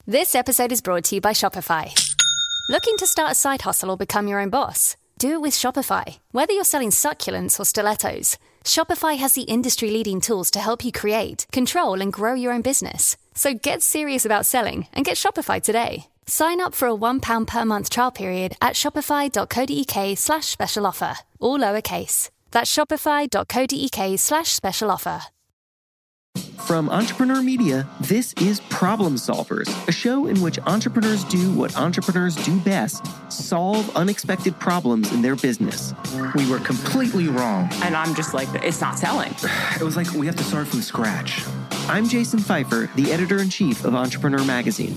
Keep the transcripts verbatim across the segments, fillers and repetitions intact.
This episode is brought to you by Shopify. Looking to start a side hustle or become your own boss? Do it with Shopify. Whether you're selling succulents or stilettos, Shopify has the industry-leading tools to help you create, control, and grow your own business. So get serious about selling and get Shopify today. Sign up for a one pound per month trial period at shopify.co.uk slash special offer, all lowercase. That's shopify.co.uk slash special offer. From Entrepreneur Media, this is Problem Solvers, a show in which entrepreneurs do what entrepreneurs do best: solve unexpected problems in their business. We were completely wrong. And I'm just like, it's not selling. It was like we have to start from scratch. I'm Jason Pfeiffer, the editor-in-chief of Entrepreneur Magazine.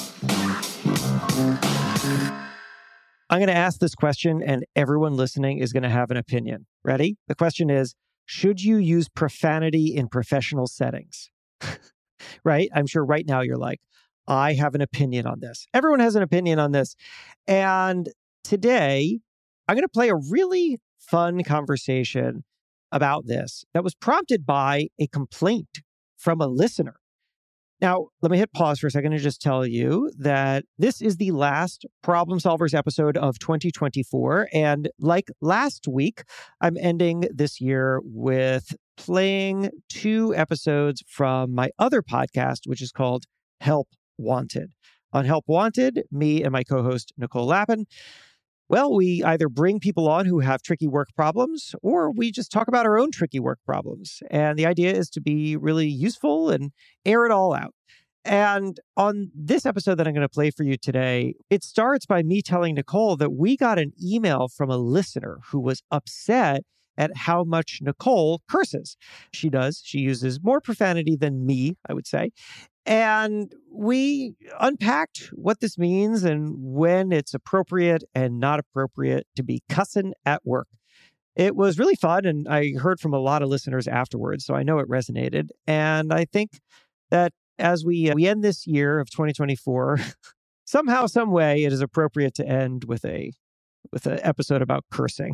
I'm going to ask this question, and everyone listening is going to have an opinion. Ready? The question is, should you use profanity in professional settings? Right? I'm sure right now you're like, I have an opinion on this. Everyone has an opinion on this. And today, I'm going to play a really fun conversation about this that was prompted by a complaint from a listener. Now, let me hit pause for a second and just tell you that this is the last Problem Solvers episode of twenty twenty-four. And like last week, I'm ending this year with playing two episodes from my other podcast, which is called Help Wanted. On Help Wanted, me and my co-host, Nicole Lapin, well, we either bring people on who have tricky work problems, or we just talk about our own tricky work problems. And the idea is to be really useful and air it all out. And on this episode that I'm going to play for you today, it starts by me telling Nicole that we got an email from a listener who was upset at how much Nicole curses. She does. She uses more profanity than me, I would say. And we unpacked what this means and when it's appropriate and not appropriate to be cussing at work. It was really fun, and I heard from a lot of listeners afterwards, so I know it resonated. And I think that as we uh, we end this year of twenty twenty-four, somehow, some way, it is appropriate to end with a with an episode about cursing.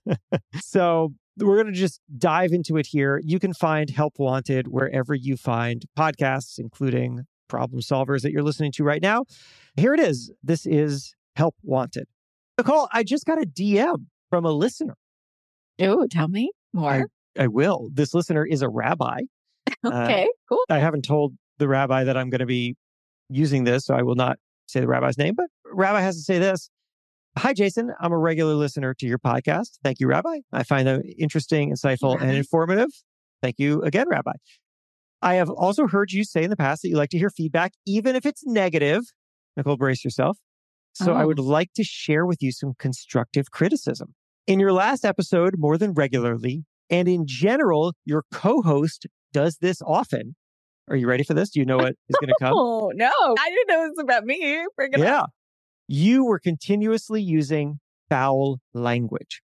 So we're going to just dive into it here. You can find Help Wanted wherever you find podcasts, including Problem Solvers that you're listening to right now. Here it is. This is Help Wanted. Nicole, I just got a D M from a listener. Oh, tell me more. I, I will. This listener is a rabbi. Okay, uh, cool. I haven't told the rabbi that I'm going to be using this, so I will not say the rabbi's name, but rabbi has to say this. Hi, Jason. I'm a regular listener to your podcast. Thank you, Rabbi. I find them interesting, insightful, and informative. Thank you again, Rabbi. I have also heard you say in the past that you like to hear feedback, even if it's negative. Nicole, brace yourself. So oh. I would like to share with you some constructive criticism. In your last episode, more than regularly, and in general, your co-host does this often. Are you ready for this? Do you know what is going to come? Oh, no. I didn't know it was about me. Bring it yeah. up. You were continuously using foul language.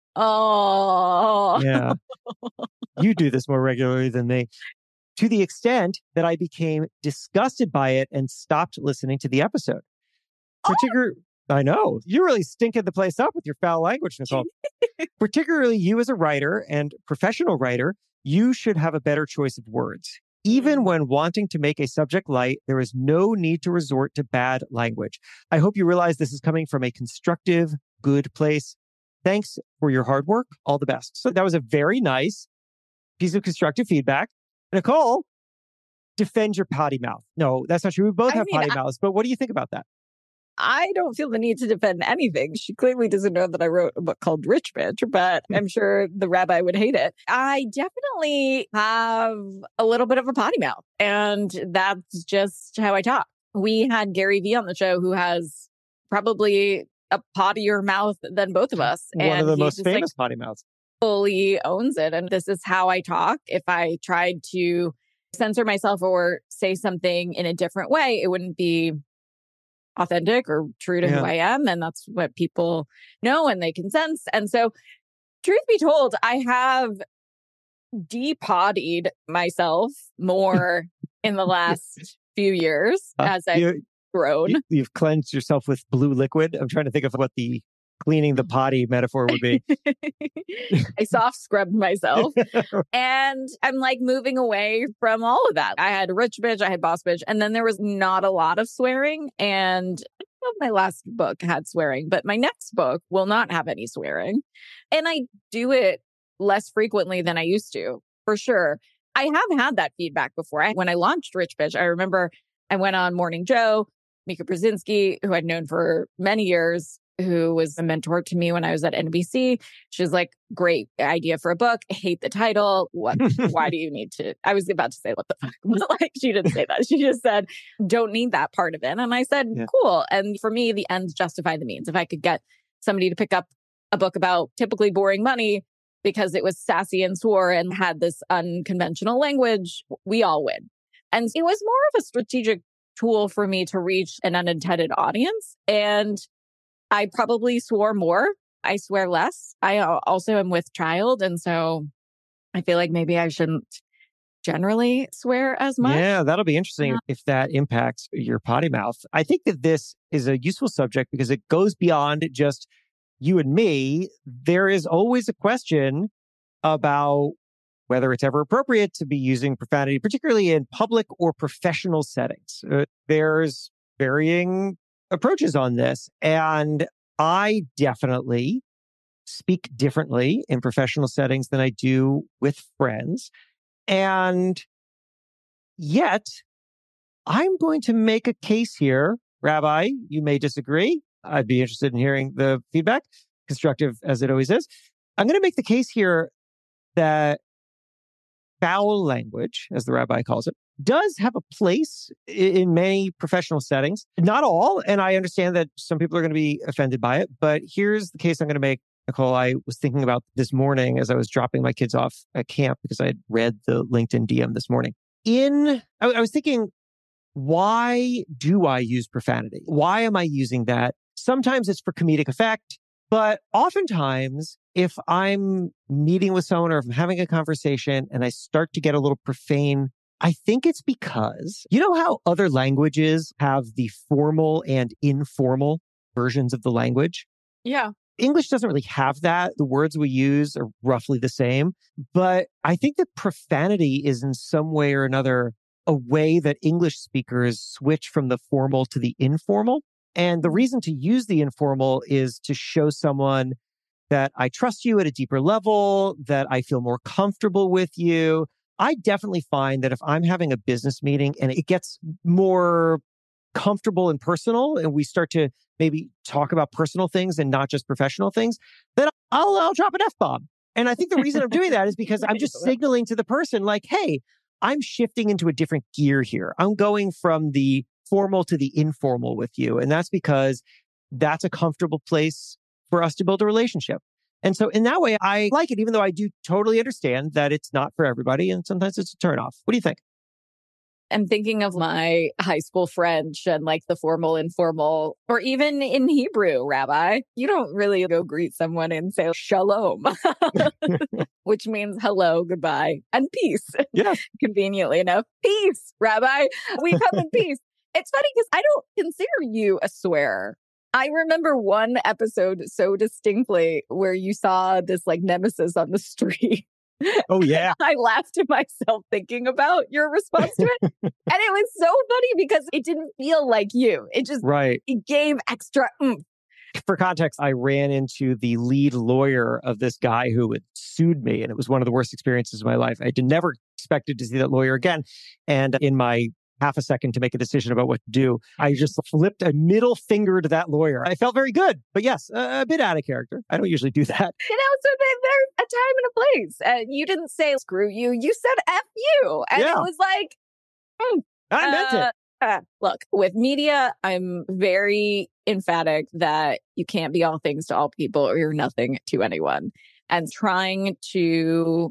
Oh. Yeah. You do this more regularly than me. To the extent that I became disgusted by it and stopped listening to the episode. Particular, oh. I know. You're really stinking the place up with your foul language, Nicole. Particularly you as a writer and professional writer, you should have a better choice of words. Even when wanting to make a subject light, there is no need to resort to bad language. I hope you realize this is coming from a constructive, good place. Thanks for your hard work. All the best. So that was a very nice piece of constructive feedback. Nicole, defend your potty mouth. No, that's not true. We both I have mean, potty I, mouths, but what do you think about that? I don't feel the need to defend anything. She clearly doesn't know that I wrote a book called Rich Bitch, but I'm sure the rabbi would hate it. I definitely have a little bit of a potty mouth, and that's just how I talk. We had Gary Vee on the show, who has probably a pottier mouth than both of us. One and of the most just, famous like, potty mouths. Fully owns it. And this is how I talk. If I tried to censor myself or say something in a different way, it wouldn't be authentic or true to yeah. who I am. And that's what people know and they can sense. And so, truth be told, I have de-pottied myself more in the last few years uh, as I've you, grown. You, you've cleansed yourself with blue liquid. I'm trying to think of what the cleaning the potty metaphor would be. I soft scrubbed myself and I'm like moving away from all of that. I had rich bitch, I had boss bitch, and then there was not a lot of swearing. And I don't know if my last book had swearing, but my next book will not have any swearing. And I do it less frequently than I used to, for sure. I have had that feedback before. I, when I launched Rich Bitch, I remember I went on Morning Joe, Mika Brzezinski, who I'd known for many years, who was a mentor to me when I was at N B C. She was like, great idea for a book. I hate the title. What? Why do you need to? I was about to say, what the fuck? But like, she didn't say that. She just said, don't need that part of it. And I said, yeah. Cool. And for me, the ends justify the means. If I could get somebody to pick up a book about typically boring money because it was sassy and swore and had this unconventional language, we all win. And it was more of a strategic tool for me to reach an unintended audience. And I probably swore more. I swear less. I also am with child. And so I feel like maybe I shouldn't generally swear as much. Yeah, that'll be interesting yeah. if that impacts your potty mouth. I think that this is a useful subject because it goes beyond just you and me. There is always a question about whether it's ever appropriate to be using profanity, particularly in public or professional settings. Uh, there's varying approaches on this. And I definitely speak differently in professional settings than I do with friends. And yet, I'm going to make a case here. Rabbi, you may disagree. I'd be interested in hearing the feedback, constructive as it always is. I'm going to make the case here that foul language, as the rabbi calls it, does have a place in many professional settings. Not all, and I understand that some people are going to be offended by it, but here's the case I'm going to make, Nicole. I was thinking about this morning as I was dropping my kids off at camp because I had read the LinkedIn D M this morning. In, I, I was thinking, why do I use profanity? Why am I using that? Sometimes it's for comedic effect, but oftentimes if I'm meeting with someone or if I'm having a conversation and I start to get a little profane, I think it's because, you know how other languages have the formal and informal versions of the language? Yeah. English doesn't really have that. The words we use are roughly the same. But I think that profanity is in some way or another a way that English speakers switch from the formal to the informal. And the reason to use the informal is to show someone that I trust you at a deeper level, that I feel more comfortable with you. I definitely find that if I'm having a business meeting and it gets more comfortable and personal, and we start to maybe talk about personal things and not just professional things, then I'll, I'll drop an F-bomb. And I think the reason I'm doing that is because I'm just signaling to the person like, hey, I'm shifting into a different gear here. I'm going from the formal to the informal with you. And that's because that's a comfortable place for us to build a relationship. And so in that way, I like it, even though I do totally understand that it's not for everybody. And sometimes it's a turnoff. What do you think? I'm thinking of my high school French and like the formal, informal, or even in Hebrew, Rabbi. You don't really go greet someone and say shalom, which means hello, goodbye, and peace. Yeah. Conveniently enough, peace, Rabbi. We come in peace. It's funny because I don't consider you a swearer. I remember one episode so distinctly where you saw this like nemesis on the street. Oh, yeah. I laughed to myself thinking about your response to it. And it was so funny because it didn't feel like you. It just right. It gave extra oomph. For context, I ran into the lead lawyer of this guy who had sued me, and it was one of the worst experiences of my life. I did never expected to see that lawyer again. And in my half a second to make a decision about what to do, I just flipped a middle finger to that lawyer. I felt very good, but yes, a, a bit out of character. I don't usually do that. You know, so there's a time and a place. And you didn't say, screw you. You said F you. And yeah. It was like, mm, I meant uh, it. Uh, look, with media, I'm very emphatic that you can't be all things to all people or you're nothing to anyone. And trying to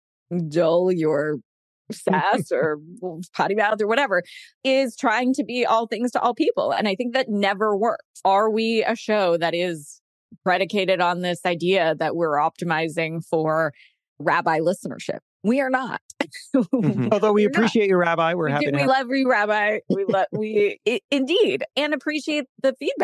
dull your sass or potty mouth or whatever is trying to be all things to all people. And I think that never works. Are we a show that is predicated on this idea that we're optimizing for rabbi listenership? We are not. Mm-hmm. Although we we're appreciate not. you, Rabbi. We're we happy do, to we have... love you, Rabbi. We love we it, indeed and appreciate the feedback.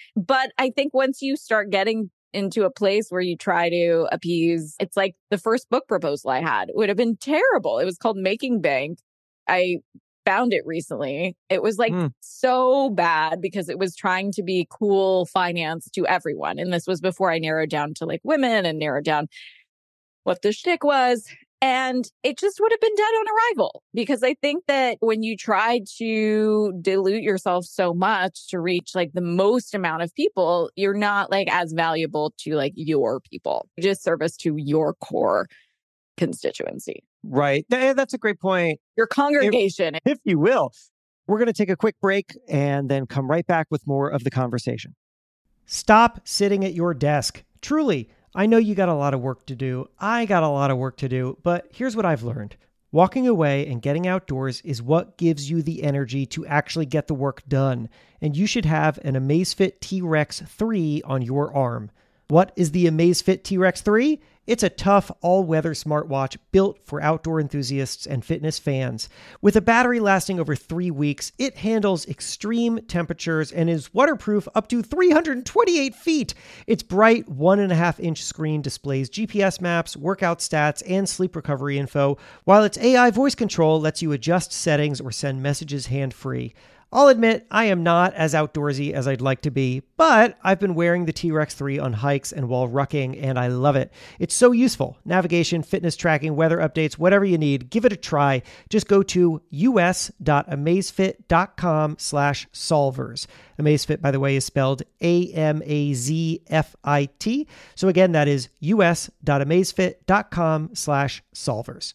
But I think once you start getting into a place where you try to appease, it's like the first book proposal I had would have been terrible. It was called Making Bank. I found it recently. It was like mm. so bad because it was trying to be cool finance to everyone. And this was before I narrowed down to like women and narrowed down what the shtick was. And it just would have been dead on arrival, because I think that when you try to dilute yourself so much to reach like the most amount of people, you're not like as valuable to like your people. You just service to your core constituency. Right. That's a great point. Your congregation, if, if you will. We're going to take a quick break and then come right back with more of the conversation. Stop sitting at your desk. Truly, I know you got a lot of work to do. I got a lot of work to do, but here's what I've learned. Walking away and getting outdoors is what gives you the energy to actually get the work done. And you should have an Amazfit T-Rex three on your arm. What is the Amazfit T-Rex three? It's a tough, all-weather smartwatch built for outdoor enthusiasts and fitness fans. With a battery lasting over three weeks, it handles extreme temperatures and is waterproof up to three hundred twenty-eight feet. Its bright one and a half inch screen displays G P S maps, workout stats, and sleep recovery info, while its A I voice control lets you adjust settings or send messages hand-free. I'll admit I am not as outdoorsy as I'd like to be, but I've been wearing the T-Rex three on hikes and while rucking, and I love it. It's so useful. Navigation, fitness tracking, weather updates, whatever you need, give it a try. Just go to us.amazfit.com slash solvers. Amazfit, by the way, is spelled A M A Z F I T. So again, that is us.amazfit.com slash solvers.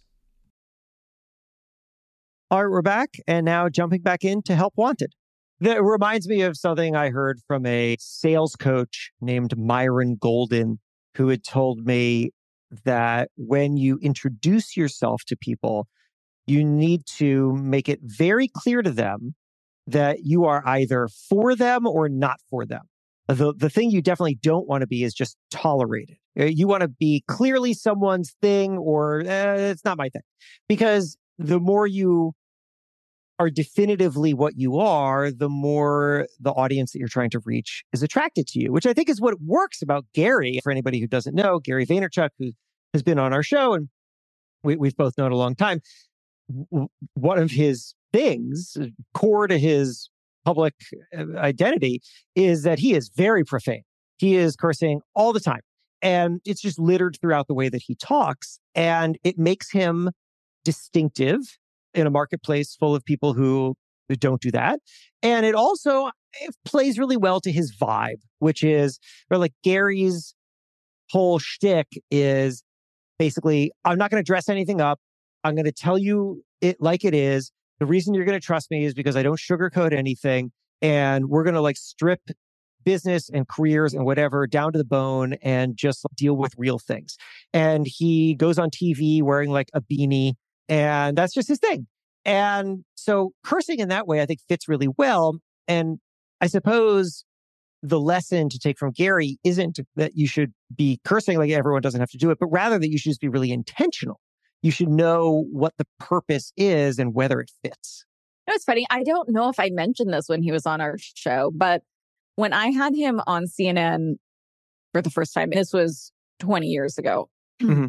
All right, we're back, and now jumping back into Help Wanted. That reminds me of something I heard from a sales coach named Myron Golden, who had told me that when you introduce yourself to people, you need to make it very clear to them that you are either for them or not for them. The, the thing you definitely don't want to be is just tolerated. You want to be clearly someone's thing, or eh, it's not my thing. Because the more you are definitively what you are, the more the audience that you're trying to reach is attracted to you, which I think is what works about Gary. For anybody who doesn't know, Gary Vaynerchuk, who has been on our show and we, we've both known a long time, one of his things, core to his public identity, is that he is very profane. He is cursing all the time. And it's just littered throughout the way that he talks. And it makes him distinctive in a marketplace full of people who, who don't do that. And it also it plays really well to his vibe, which is or like Gary's whole shtick is basically, I'm not going to dress anything up. I'm going to tell you it like it is. The reason you're going to trust me is because I don't sugarcoat anything. And we're going to like strip business and careers and whatever down to the bone and just deal with real things. And he goes on T V wearing like a beanie, and that's just his thing. And so cursing in that way, I think, fits really well. And I suppose the lesson to take from Gary isn't that you should be cursing like everyone doesn't have to do it, but rather that you should just be really intentional. You should know what the purpose is and whether it fits. You know, it's funny. I don't know if I mentioned this when he was on our show, but when I had him on C N N for the first time, this was twenty years ago, mm-hmm.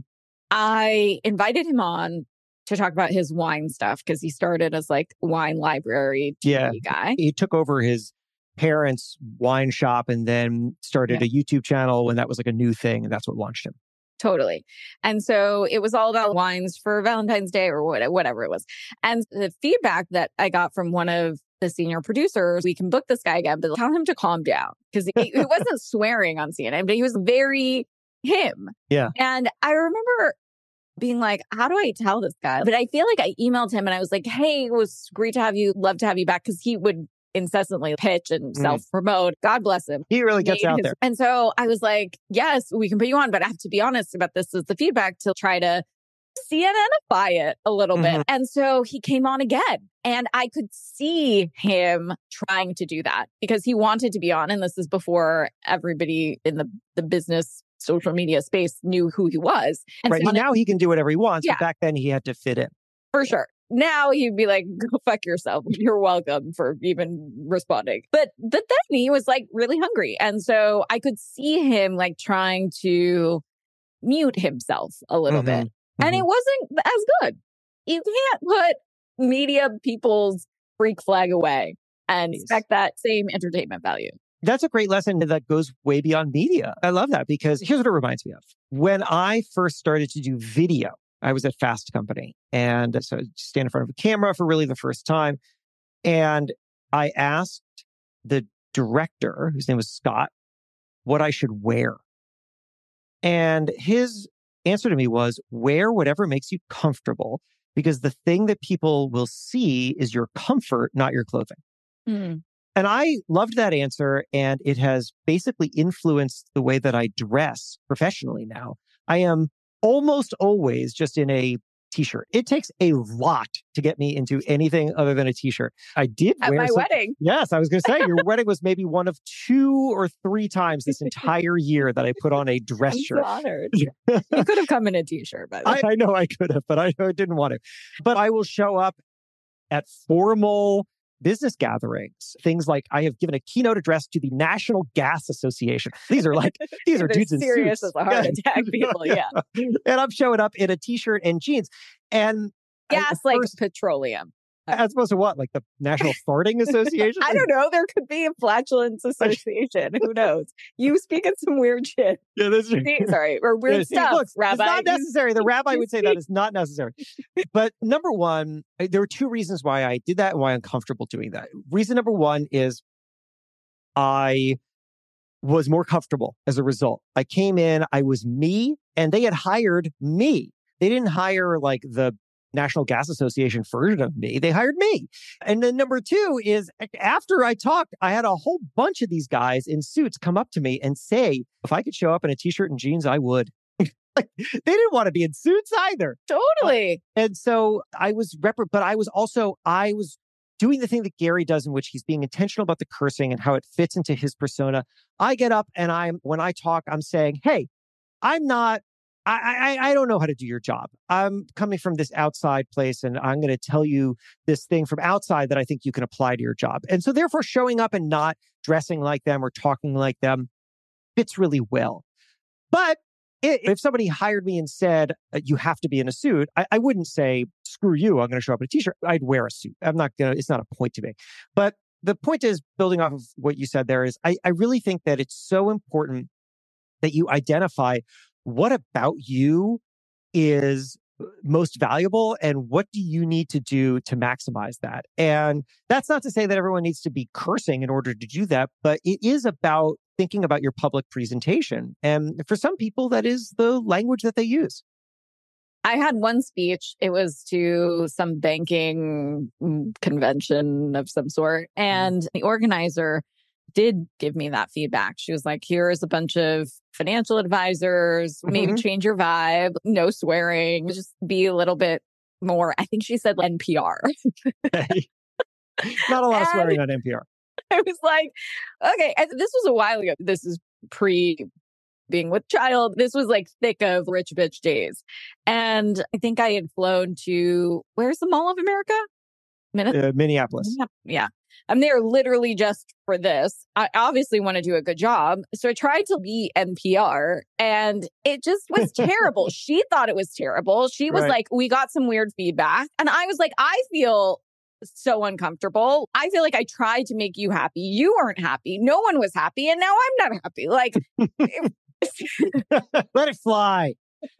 I invited him on to talk about his wine stuff because he started as like wine library T V yeah. guy. He took over his parents' wine shop and then started yeah. a YouTube channel when that was like a new thing. And that's what launched him. Totally. And so it was all about wines for Valentine's Day or whatever it was. And the feedback that I got from one of the senior producers, we can book this guy again, but tell him to calm down, because he, he wasn't swearing on C N N, but he was very him. Yeah. And I remember being like, how do I tell this guy? But I feel like I emailed him and I was like, hey, it was great to have you. Love to have you back. Because he would incessantly pitch and mm. self-promote. God bless him. He really gets out his, there. And so I was like, yes, we can put you on. But I have to be honest about this is the feedback to try to C N N-ify it a little mm-hmm. bit. And so he came on again. And I could see him trying to do that because he wanted to be on. And this is before everybody in the, the business social media space knew who he was. And right. so now he can do whatever he wants. Yeah. But back then he had to fit in. For sure. now he'd be like, go fuck yourself. You're welcome for even responding. But, but then he was like really hungry. And so I could see him like trying to mute himself a little Mm-hmm. bit. And it wasn't as good. You can't put media people's freak flag away and expect that same entertainment value. That's a great lesson that goes way beyond media. I love that because here's what it reminds me of. When I first started to do video, I was at Fast Company. And so I stand in front of a camera for really the first time. And I asked the director, whose name was Scott, what I should wear. And his answer to me was, wear whatever makes you comfortable, because the thing that people will see is your comfort, not your clothing. Mm. And I loved that answer. And it has basically influenced the way that I dress professionally now. I am almost always just in a t-shirt. It takes a lot to get me into anything other than a t-shirt. I did At wear my some, wedding. Yes, I was going to say your wedding was maybe one of two or three times this entire year that I put on a dress I'm shirt. so honored. You could have come in a t-shirt, by the way. I, I know I could have, but I, I didn't want to. But I will show up at formal business gatherings. Things like I have given a keynote address to the National Gas Association. These are like, these are They're dudes in serious suits. as a heart attack people, yeah. And I'm showing up in a t-shirt and jeans. And Gas I, like first, petroleum. as opposed to what? Like the National Farting Association? I don't know. There could be a flatulence association. Who knows? You speak of some weird shit. Yeah, that's right. See, sorry, or weird Yeah, see, stuff, look, Rabbi. It's not necessary. The You- rabbi you would say speak- that is not necessary. But number one, I- there were two reasons why I did that and why I'm comfortable doing that. Reason number one is I was more comfortable as a result. I came in, I was me, and they had hired me. They didn't hire like the National Gas Association version of me. They hired me. And then number two is after I talked, I had a whole bunch of these guys in suits come up to me and say, if I could show up in a t-shirt and jeans, I would. Like, they didn't want to be in suits either. Totally. And so I was, rep- but I was also, I was doing the thing that Gary does, in which he's being intentional about the cursing and how it fits into his persona. I get up and I'm, when I talk, I'm saying, hey, I'm not, I, I, I don't know how to do your job. I'm coming from this outside place and I'm going to tell you this thing from outside that I think you can apply to your job. And so therefore showing up and not dressing like them or talking like them fits really well. But if somebody hired me and said, you have to be in a suit, I, I wouldn't say, screw you, I'm going to show up in a t-shirt. I'd wear a suit. I'm not going to, it's not a point to me. But the point is, building off of what you said there, is I, I really think that it's so important that you identify what about you is most valuable and what do you need to do to maximize that. And that's not to say that everyone needs to be cursing in order to do that, but it is about thinking about your public presentation. And for some people, that is the language that they use. I had one speech. It was to some banking convention of some sort. And the organizer did give me that feedback. She was like, here's a bunch of financial advisors, maybe Mhm. change your vibe, no swearing, just be a little bit more, I think she said N P R. Not a lot of And- swearing on N P R. I was like, okay, and this was a while ago. This is pre being with child. This was like thick of rich bitch days. And I think I had flown to, where's the Mall of America? Minne- Uh, Minneapolis. Yeah. I'm there literally just for this. I obviously want to do a good job. So I tried to be N P R and it just was terrible. She thought it was terrible. She was Right. like, we got some weird feedback. And I was like, I feel so uncomfortable. I feel like I tried to make you happy. You weren't happy. No one was happy. And now I'm not happy. Like, Let it fly.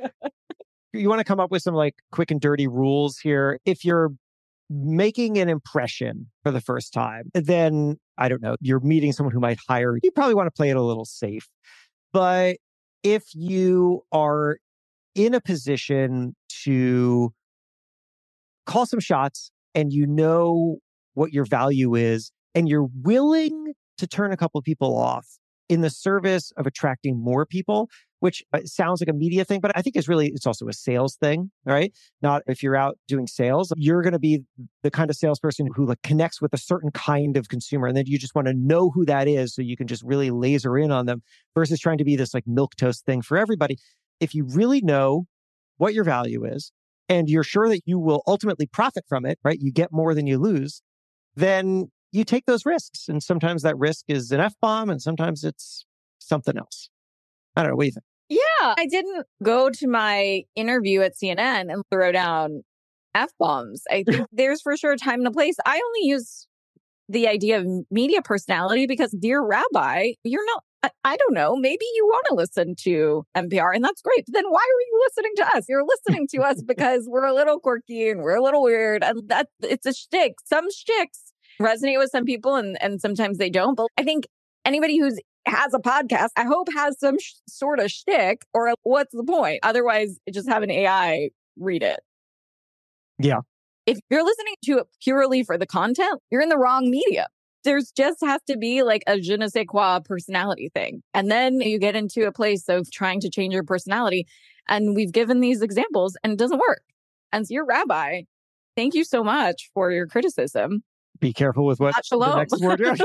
You want to come up with some like quick and dirty rules here. If you're making an impression for the first time, then I don't know, you're meeting someone who might hire you. You probably want to play it a little safe. But if you are in a position to call some shots and you know what your value is and you're willing to turn a couple of people off in the service of attracting more people, which sounds like a media thing, but I think it's really, it's also a sales thing, right? Not if you're out doing sales, you're going to be the kind of salesperson who like connects with a certain kind of consumer. And then you just want to know who that is so you can just really laser in on them versus trying to be this like milquetoast thing for everybody. If you really know what your value is and you're sure that you will ultimately profit from it, right? You get more than you lose, then you take those risks. And sometimes that risk is an F-bomb and sometimes it's something else. I don't know. What do you think? Yeah, I didn't go to my interview at C N N and throw down F-bombs. I think there's for sure a time and a place. I only use the idea of media personality because, dear Rabbi, you're not, I, I don't know, maybe you want to listen to N P R and that's great. But then why are you listening to us? You're listening to us because we're a little quirky and we're a little weird. And that it's a shtick. Some shticks resonate with some people and, and sometimes they don't. But I think anybody who's has a podcast, I hope has some sh- sort of shtick, or what's the point? Otherwise, just have an A I read it. Yeah. If you're listening to it purely for the content, you're in the wrong media. There's just has to be like a je ne sais quoi personality thing. And then you get into a place of trying to change your personality. And we've given these examples and it doesn't work. And so your Rabbi, thank you so much for your criticism. Be careful with what the next word is.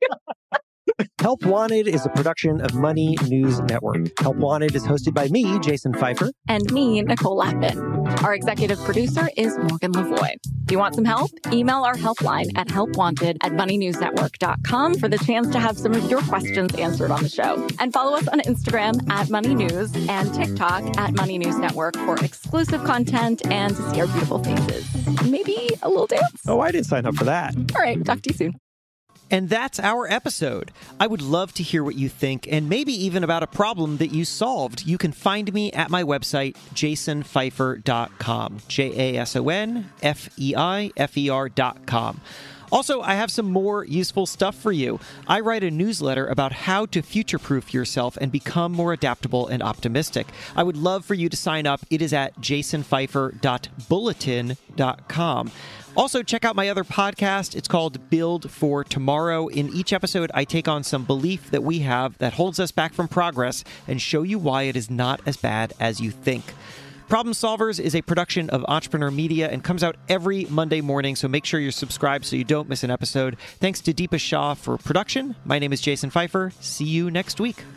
Help Wanted is a production of Money News Network. Help Wanted is hosted by me, Jason Pfeiffer. And me, Nicole Lapin. Our executive producer is Morgan Lavoie. If you want some help, email our helpline at helpwanted at money news network dot com for the chance to have some of your questions answered on the show. And follow us on Instagram at Money News and TikTok at Money News Network for exclusive content and to see our beautiful faces. Maybe a little dance. Oh, I didn't sign up for that. All right, talk to you soon. And that's our episode. I would love to hear what you think and maybe even about a problem that you solved. You can find me at my website, jason pfeiffer dot com. J A S O N F E I F E R dot com. Also, I have some more useful stuff for you. I write a newsletter about how to future-proof yourself and become more adaptable and optimistic. I would love for you to sign up. It is at jason pfeiffer dot bulletin dot com. Also, check out my other podcast. It's called Build for Tomorrow. In each episode, I take on some belief that we have that holds us back from progress and show you why it is not as bad as you think. Problem Solvers is a production of Entrepreneur Media and comes out every Monday morning, so make sure you're subscribed so you don't miss an episode. Thanks to Deepa Shah for production. My name is Jason Pfeiffer. See you next week.